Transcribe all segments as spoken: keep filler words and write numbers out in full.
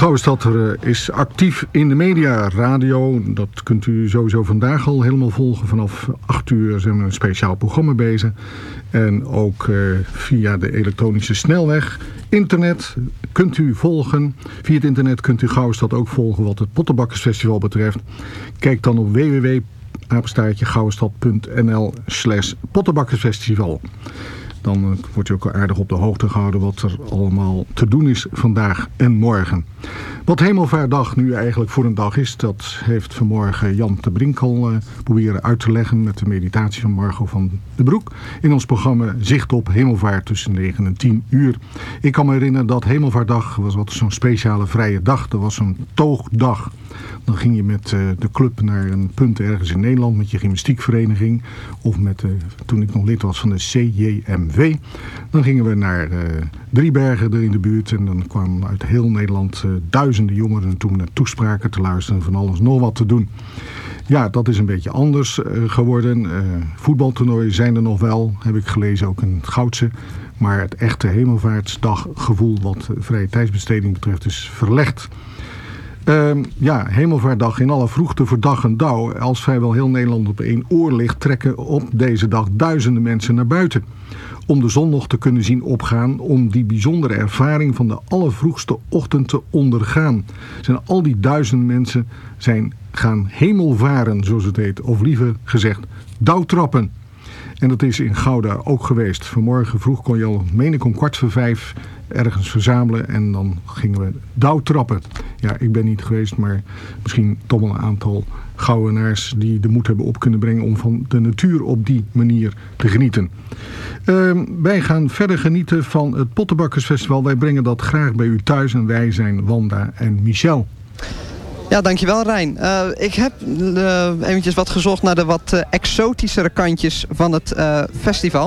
Gouwestad is actief in de media, radio. Dat kunt u sowieso vandaag al helemaal volgen. Vanaf acht uur zijn we een speciaal programma bezig. En ook uh, via de elektronische snelweg. Internet kunt u volgen. Via het internet kunt u Gouwestad ook volgen wat het Pottenbakkersfestival betreft. Kijk dan op w w w punt gouwestad punt n l slash Pottenbakkersfestival. Dan uh, wordt u ook aardig op de hoogte gehouden wat er allemaal te doen is vandaag en morgen. Wat Hemelvaartdag nu eigenlijk voor een dag is, dat heeft vanmorgen Jan de Brink al uh, proberen uit te leggen met de meditatie van Margot van den Broek. In ons programma Zicht op Hemelvaart tussen negen en tien uur. Ik kan me herinneren dat Hemelvaartdag was altijd zo'n speciale vrije dag. Dat was een toogdag. Dan ging je met uh, de club naar een punt ergens in Nederland met je gymnastiekvereniging. Of met, uh, toen ik nog lid was van de C J M V. Dan gingen we naar uh, Driebergen er in de buurt. En dan kwamen uit heel Nederland uh, duizenden jongeren toen naar toespraken te luisteren. En van alles nog wat te doen. Ja, dat is een beetje anders uh, geworden. Uh, voetbaltoernooien zijn er nog wel, heb ik gelezen, ook in het Goudse. Maar het echte Hemelvaartsdaggevoel wat uh, vrije tijdsbesteding betreft is verlegd. Uh, ja, Hemelvaartdag in alle vroegte voor dag en dauw. Als vrijwel heel Nederland op één oor ligt, trekken op deze dag duizenden mensen naar buiten. Om de zon nog te kunnen zien opgaan, om die bijzondere ervaring van de allervroegste ochtend te ondergaan. Zijn al die duizenden mensen zijn gaan hemelvaren, zoals het heet. Of liever gezegd, dauwtrappen. En dat is in Gouda ook geweest. Vanmorgen vroeg kon je al, meen ik om kwart voor vijf, ergens verzamelen. En dan gingen we dauwtrappen. Ja, ik ben niet geweest, maar misschien toch wel een aantal Gouwenaars die de moed hebben op kunnen brengen om van de natuur op die manier te genieten. Uh, wij gaan verder genieten van het Pottenbakkersfestival. Wij brengen dat graag bij u thuis en wij zijn Wanda en Michel. Ja, dankjewel Rijn. Uh, ik heb uh, eventjes wat gezocht naar de wat uh, exotischere kantjes van het uh, festival.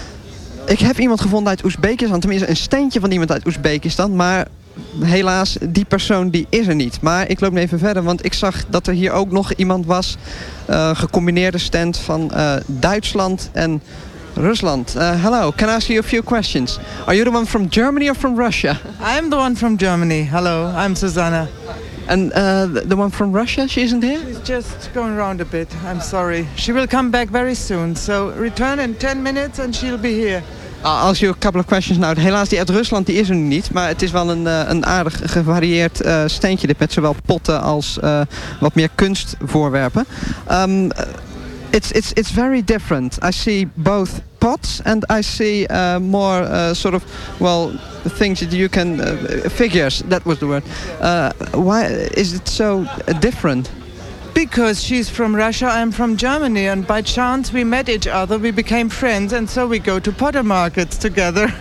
Ik heb iemand gevonden uit Oezbekistan, tenminste een steentje van iemand uit Oezbekistan, maar helaas, die persoon die is er niet. Maar ik loop nu even verder, want ik zag dat er hier ook nog iemand was, uh, gecombineerde stand van uh, Duitsland en Rusland. Uh, hello, can I ask you a few questions? Are you the one from Germany or from Russia? I'm the one from Germany. Hello, I'm Susanna. And uh, the one from Russia, she isn't here? She's just going around a bit. I'm sorry. She will come back very soon. So return in ten minutes and she'll be here. I'll ask you a couple of questions now. Helaas, die uit Rusland die is er nu niet. Maar het is wel een, uh, een aardig gevarieerd uh, steentje. Dit met zowel potten als uh, wat meer kunstvoorwerpen. Um, it's, it's, it's very different. I see both pots and I see uh, more uh, sort of, well, things that you can, uh, figures, that was the word. Uh, why is it so different? Because she's from Russia, I'm from Germany, and by chance we met each other, we became friends, and so we go to potter markets together.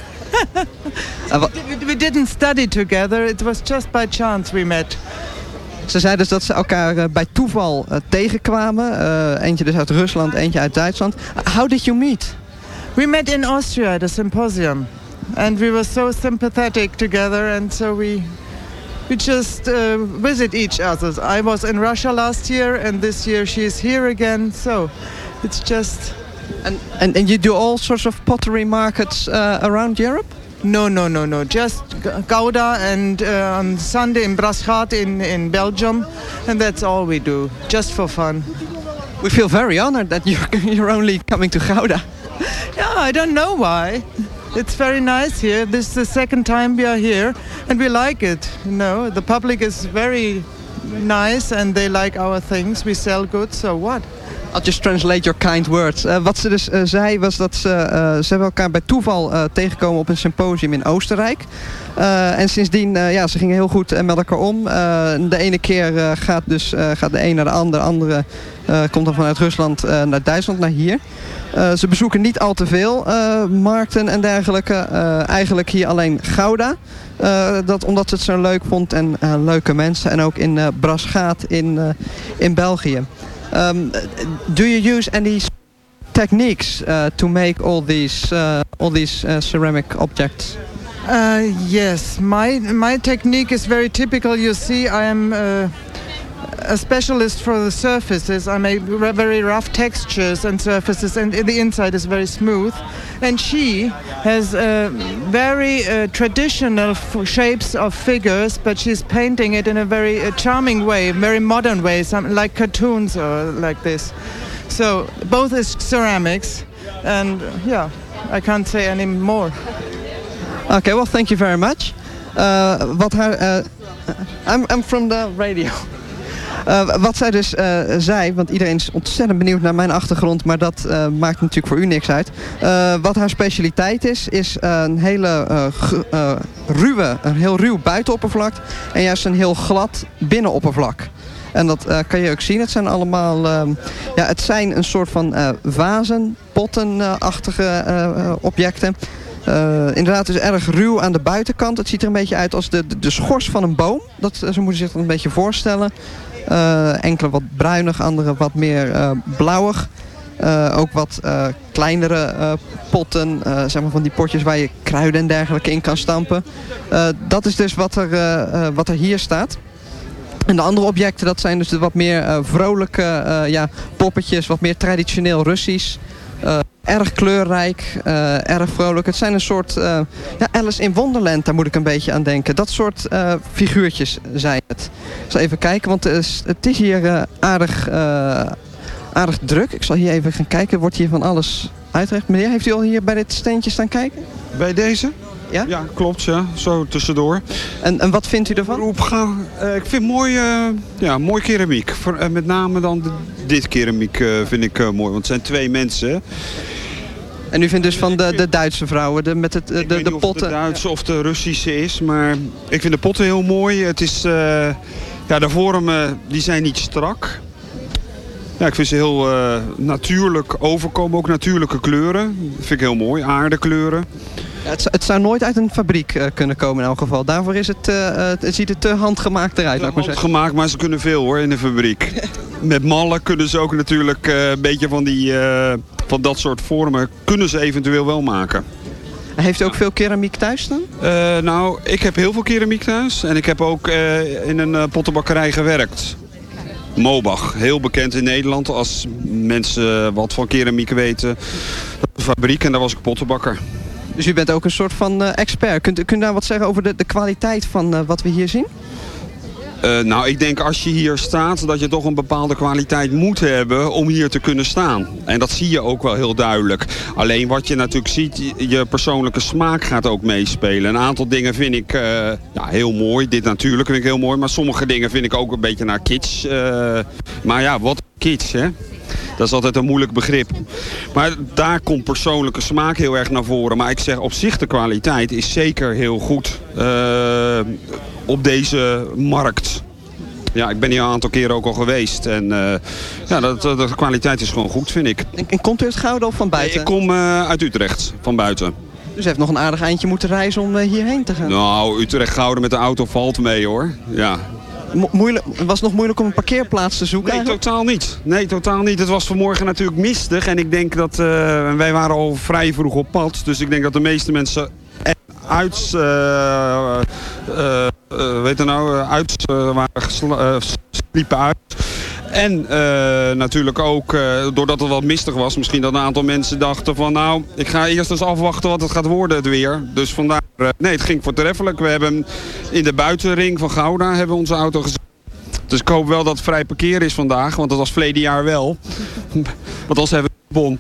uh, we, we didn't study together, it was just by chance we met. Ze zei dus dat ze elkaar uh, bij toeval uh, tegenkwamen. Uh, eentje dus uit Rusland, eentje uit Duitsland. Uh, how did you meet? We met in Austria at a symposium. And we were so sympathetic together, and so we... We just uh, visit each other. I was in Russia last year, and this year she's here again. So it's just... And, and, and you do all sorts of pottery markets uh, around Europe? No, no, no, no. Just Gouda and uh, on Sunday in Brasschaat in, in Belgium. And that's all we do, just for fun. We feel very honored that you're, you're only coming to Gouda. Yeah, I don't know why. It's very nice here. This is the second time we are here, and we like it. You know, the public is very nice, and they like our things. We sell good, so what? I'll just translate your kind words. Uh, wat ze dus uh, zei was dat ze, uh, ze hebben elkaar bij toeval uh, tegenkomen op een symposium in Oostenrijk. Uh, en sindsdien, uh, ja, ze gingen heel goed uh, met elkaar om. Uh, de ene keer uh, gaat, dus, uh, gaat de een naar de ander. De andere uh, komt dan vanuit Rusland uh, naar Duitsland, naar hier. Uh, ze bezoeken niet al te veel uh, markten en dergelijke. Uh, eigenlijk hier alleen Gouda. Uh, dat, omdat ze het zo leuk vond en uh, leuke mensen. En ook in uh, Brasschaat in, uh, in België. Um, do you use any techniques uh, to make all these uh, all these uh, ceramic objects? Uh, yes, my my technique is very typical. You see, I am uh, a specialist for the surfaces. I make very rough textures and surfaces, and the inside is very smooth. And she has uh, very uh, traditional f- shapes of figures, but she's painting it in a very uh, charming way, very modern way, some, like cartoons or like this. So both is ceramics, and uh, yeah, I can't say any more. Okay, well, thank you very much. Uh, wat haar, uh, I'm, I'm from the radio. Uh, wat zij dus uh, zei, want iedereen is ontzettend benieuwd naar mijn achtergrond, maar dat uh, maakt natuurlijk voor u niks uit. Uh, wat haar specialiteit is, is uh, een hele uh, g- uh, ruwe, een heel ruw buitenoppervlak en juist een heel glad binnenoppervlak. En dat uh, kan je ook zien. Het zijn allemaal, uh, ja, het zijn een soort van uh, vazen, pottenachtige uh, uh, objecten. Uh, inderdaad, het is erg ruw aan de buitenkant. Het ziet er een beetje uit als de, de, de schors van een boom. Dat, zo moeten zich dat een beetje voorstellen. Uh, enkele wat bruinig, andere wat meer uh, blauwig. Uh, ook wat uh, kleinere uh, potten, uh, zeg maar van die potjes waar je kruiden en dergelijke in kan stampen. Uh, dat is dus wat er, uh, uh, wat er hier staat. En de andere objecten, dat zijn dus de wat meer uh, vrolijke uh, ja, poppetjes, wat meer traditioneel Russisch. Uh, erg kleurrijk, uh, erg vrolijk. Het zijn een soort uh, ja, Alice in Wonderland, daar moet ik een beetje aan denken. Dat soort uh, figuurtjes zijn het. Ik zal even kijken, want het is, het is hier uh, aardig, uh, aardig druk. Ik zal hier even gaan kijken. Er wordt hier van alles uitgelegd. Meneer, heeft u al hier bij dit steentje staan kijken? Bij deze? Ja? Ja, klopt. Ja. Zo tussendoor. En, en wat vindt u ervan? Opgaan, uh, ik vind mooi, uh, ja, mooi keramiek. Voor, uh, met name dan de, dit keramiek uh, vind ik uh, mooi. Want het zijn twee mensen. En u vindt dus van de, de Duitse vrouwen, de, met het, de, ik weet de niet potten? of de Duitse of de Russische is. Maar ik vind de potten heel mooi. Het is, uh, ja, de vormen die zijn niet strak. Ja, ik vind ze heel uh, natuurlijk overkomen. Ook natuurlijke kleuren. Dat vind ik heel mooi. Aardekleuren. Ja, het, het zou nooit uit een fabriek uh, kunnen komen in elk geval. Daarvoor is het, uh, het ziet er te handgemaakt eruit. Ja, handgemaakt, maar ze kunnen veel hoor in de fabriek. Met mallen kunnen ze ook natuurlijk uh, een beetje van, die, uh, van dat soort vormen kunnen ze eventueel wel maken. Heeft u ook veel keramiek thuis dan? Uh, nou, ik heb heel veel keramiek thuis. En ik heb ook uh, in een uh, pottenbakkerij gewerkt. Mobach, heel bekend in Nederland. Als mensen wat van keramiek weten. Dat is een fabriek en daar was ik pottenbakker. Dus u bent ook een soort van uh, expert. Kunt, kunt u daar wat zeggen over de, de kwaliteit van uh, wat we hier zien? Uh, nou, ik denk als je hier staat dat je toch een bepaalde kwaliteit moet hebben om hier te kunnen staan. En dat zie je ook wel heel duidelijk. Alleen wat je natuurlijk ziet, je persoonlijke smaak gaat ook meespelen. Een aantal dingen vind ik uh, ja, heel mooi. Dit natuurlijk vind ik heel mooi. Maar sommige dingen vind ik ook een beetje naar kitsch. Uh, maar ja, wat kitsch, hè? Dat is altijd een moeilijk begrip. Maar daar komt persoonlijke smaak heel erg naar voren. Maar ik zeg op zich de kwaliteit is zeker heel goed uh, op deze markt. Ja, ik ben hier een aantal keren ook al geweest. En uh, ja, dat, dat, de kwaliteit is gewoon goed, vind ik. En, en komt u uit Gouda of van buiten? Ik kom uh, uit Utrecht, van buiten. Dus u heeft nog een aardig eindje moeten reizen om uh, hierheen te gaan? Nou, Utrecht-Gouda met de auto valt mee hoor. Ja. Mo- moeilijk, was het nog moeilijk om een parkeerplaats te zoeken? Nee, eigenlijk? totaal niet. Nee, totaal niet. Het was vanmorgen natuurlijk mistig. En ik denk dat... Uh, wij waren al vrij vroeg op pad. Dus ik denk dat de meeste mensen uit... Uh, uh, uh, weet je nou? Uit uh, waren gesla- uh, sliepen uit. En uh, natuurlijk ook, uh, doordat het wat mistig was, misschien dat een aantal mensen dachten van nou, ik ga eerst eens afwachten wat het gaat worden het weer. Dus vandaar, uh, nee, het ging voortreffelijk. We hebben in de buitenring van Gouda hebben we onze auto gezet. Dus ik hoop wel dat het vrij parkeren is vandaag, want dat was verleden jaar wel. Want anders hebben we een bon.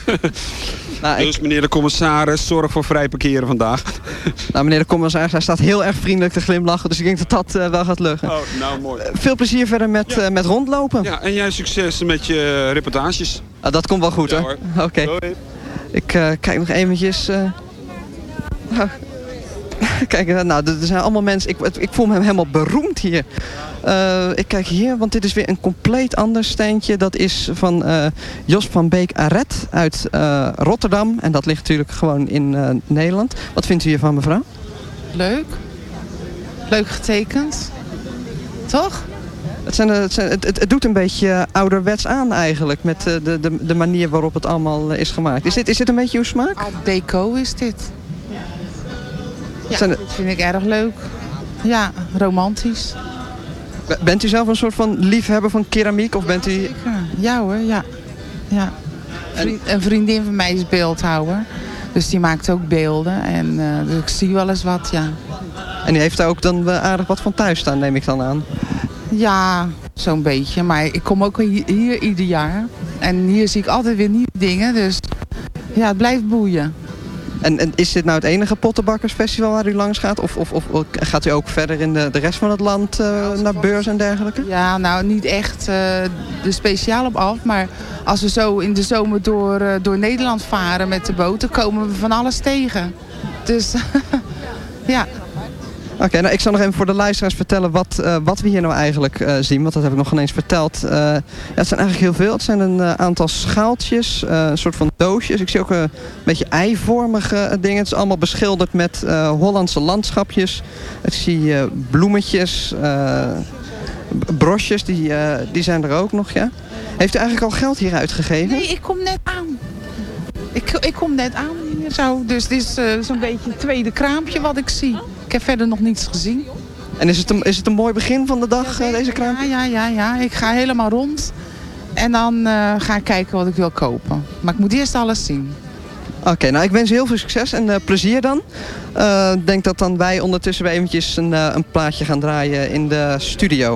Nou, dus ik... meneer de commissaris, zorg voor vrij parkeren vandaag. Nou, meneer de commissaris, hij staat heel erg vriendelijk te glimlachen, dus ik denk dat dat uh, wel gaat lukken. Oh, nou mooi. Uh, veel plezier verder met, ja. uh, met rondlopen. Ja, en jij succes met je reportages. Uh, dat komt wel goed, ja, hoor. Oké. Okay. Ik uh, kijk nog eventjes. Uh... Oh. Kijk, nou, er zijn allemaal mensen. Ik, ik voel me helemaal beroemd hier. Uh, ik kijk hier, want dit is weer een compleet ander steentje. Dat is van uh, Jos van Beek Aret uit uh, Rotterdam. En dat ligt natuurlijk gewoon in uh, Nederland. Wat vindt u hiervan, mevrouw? Leuk. Leuk getekend. Toch? Het, zijn, het, zijn, het, het doet een beetje ouderwets aan eigenlijk. Met uh, de, de, de manier waarop het allemaal uh, is gemaakt. Is dit, is dit een beetje uw smaak? Art deco is dit. Ja, zijn dit vind ik erg leuk. Ja, romantisch. Ik Bent u zelf een soort van liefhebber van keramiek? Of bent u... Zeker. Ja hoor, ja. ja. Vriend, een vriendin van mij is beeldhouwer. Dus die maakt ook beelden. En uh, dus ik zie wel eens wat, ja. En u heeft daar ook dan aardig wat van thuis staan, neem ik dan aan? Ja, zo'n beetje. Maar ik kom ook hier, hier ieder jaar. En hier zie ik altijd weer nieuwe dingen. Dus ja, het blijft boeien. En, en is dit nou het enige pottenbakkersfestival waar u langs gaat? Of, of, of gaat u ook verder in de, de rest van het land uh, naar beurs en dergelijke? Ja, nou niet echt uh, de speciaal op af. Maar als we zo in de zomer door, uh, door Nederland varen met de boot, dan komen we van alles tegen. Dus ja. Oké, okay, nou ik zal nog even voor de luisteraars vertellen wat, uh, wat we hier nou eigenlijk uh, zien. Want dat heb ik nog geen eens verteld. Uh, ja, het zijn eigenlijk heel veel. Het zijn een uh, aantal schaaltjes, uh, een soort van doosjes. Ik zie ook een beetje eivormige uh, dingen. Het is allemaal beschilderd met uh, Hollandse landschapjes. Ik zie uh, bloemetjes, uh, brosjes, die, uh, die zijn er ook nog, ja. Heeft u eigenlijk al geld hier uitgegeven? Nee, ik kom net aan. Ik, ik kom net aan hier zo. Dus dit is uh, zo'n beetje het tweede kraampje wat ik zie. Ik heb verder nog niets gezien. En is het een, is het een mooi begin van de dag, ja, uh, deze kraampje? Ja, ja, ja, ja. Ik ga helemaal rond. En dan uh, ga ik kijken wat ik wil kopen. Maar ik moet eerst alles zien. Oké, okay, nou ik wens u heel veel succes en uh, plezier dan. Ik uh, denk dat dan wij ondertussen weer eventjes een, uh, een plaatje gaan draaien in de studio.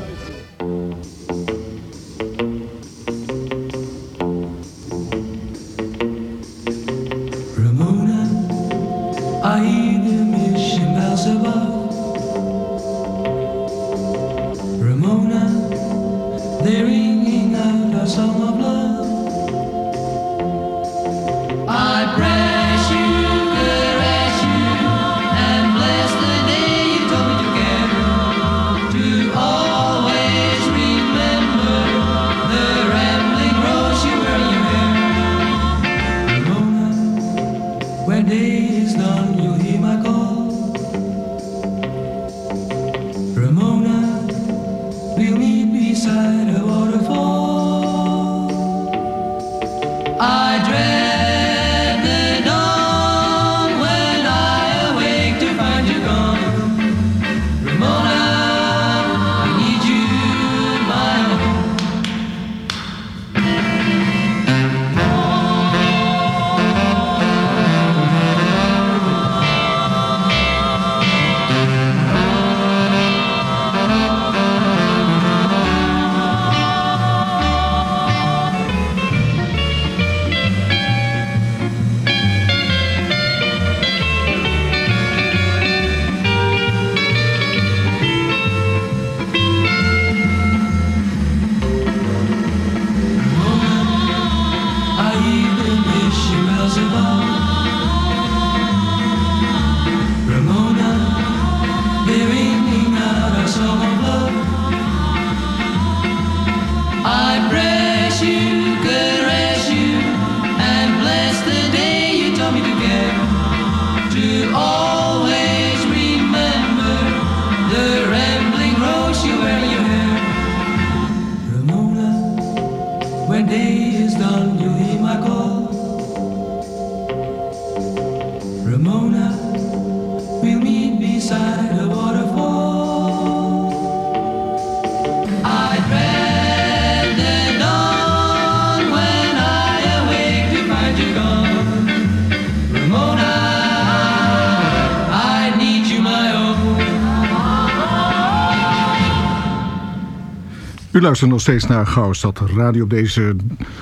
U luistert nog steeds naar Gouwstad Radio op deze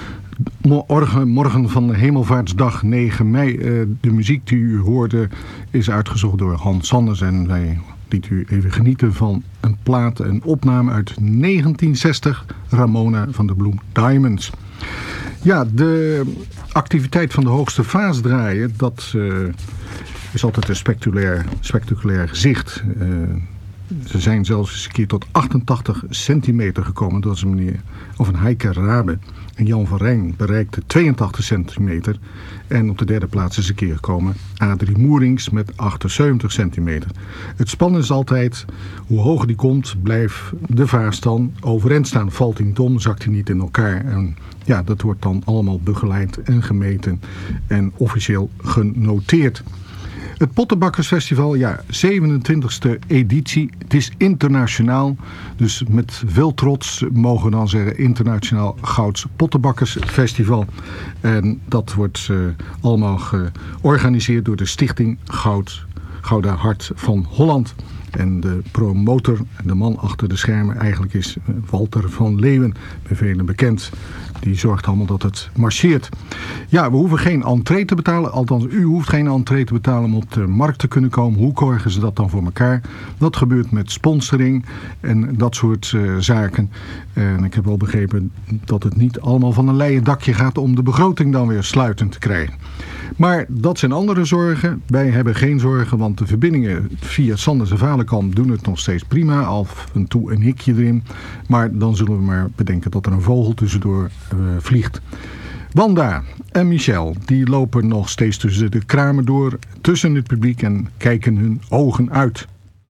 morgen, morgen van Hemelvaartsdag negen mei. De muziek die u hoorde is uitgezocht door Hans Sanders en wij lieten u even genieten van een plaat, een opname uit negentien zestig, Ramona van de Bloem Diamonds. Ja, de activiteit van de hoogste vaas draaien, dat uh, is altijd een spectaculair, spectaculair gezicht. Uh, Ze zijn zelfs eens een keer tot achtentachtig centimeter gekomen. Dat is een meneer, of een Heike Rabe. En Jan van Rijn bereikte tweeëntachtig centimeter. En op de derde plaats is een keer gekomen Adrie Moerings met achtenzeventig centimeter. Het spannende is altijd, hoe hoger die komt, blijft de vaas dan overeind staan. Valt hij niet om, zakt hij niet in elkaar. En ja, dat wordt dan allemaal begeleid en gemeten en officieel genoteerd. Het Pottenbakkersfestival, ja, zevenentwintigste editie. Het is internationaal. Dus met veel trots mogen we dan zeggen Internationaal Gouds Pottenbakkersfestival. En dat wordt uh, allemaal georganiseerd door de Stichting Goud, Gouden Hart van Holland. En de promotor, de man achter de schermen, eigenlijk is Walter van Leeuwen, bij velen bekend. Die zorgt allemaal dat het marcheert. Ja, we hoeven geen entree te betalen. Althans, u hoeft geen entree te betalen om op de markt te kunnen komen. Hoe krijgen ze dat dan voor elkaar? Dat gebeurt met sponsoring en dat soort uh, zaken. En ik heb wel begrepen dat het niet allemaal van een leien dakje gaat om de begroting dan weer sluitend te krijgen. Maar dat zijn andere zorgen. Wij hebben geen zorgen, want de verbindingen via Sanders en Valenkamp doen het nog steeds prima. Af en toe een hikje erin. Maar dan zullen we maar bedenken dat er een vogel tussendoor uh, vliegt. Wanda en Michel, die lopen nog steeds tussen de kramen door, tussen het publiek en kijken hun ogen uit.